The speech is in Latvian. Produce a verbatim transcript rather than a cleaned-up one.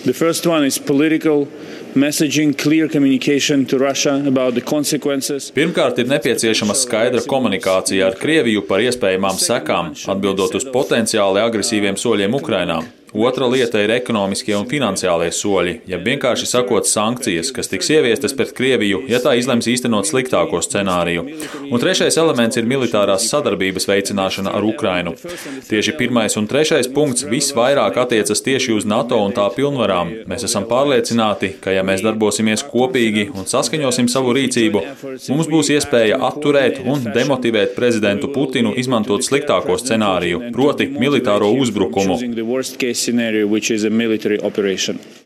The first one is political messaging, clear communication to Russia about the consequences. Pirmkārt, ir nepieciešama skaidra komunikācija ar Krieviju par iespējamām sekām, atbildot uz potenciāli agresīviem soļiem Ukrainā. Otra lieta ir ekonomiskie un finansiālie soļi, ja vienkārši sakot sankcijas, kas tiks ieviestas pret Krieviju, ja tā izlems īstenot sliktāko scenāriju. Un trešais elements ir militārās sadarbības veicināšana ar Ukrainu. Tieši pirmais un trešais punkts visvairāk attiecas tieši uz NATO un tā pilnvarām. Mēs esam pārliecināti, ka ja mēs darbosimies kopīgi un saskaņosim savu rīcību, mums būs iespēja atturēt un demotivēt prezidentu Putinu izmantot sliktāko scenāriju, proti militāro uzbrukumu. Scenario, which is a military operation.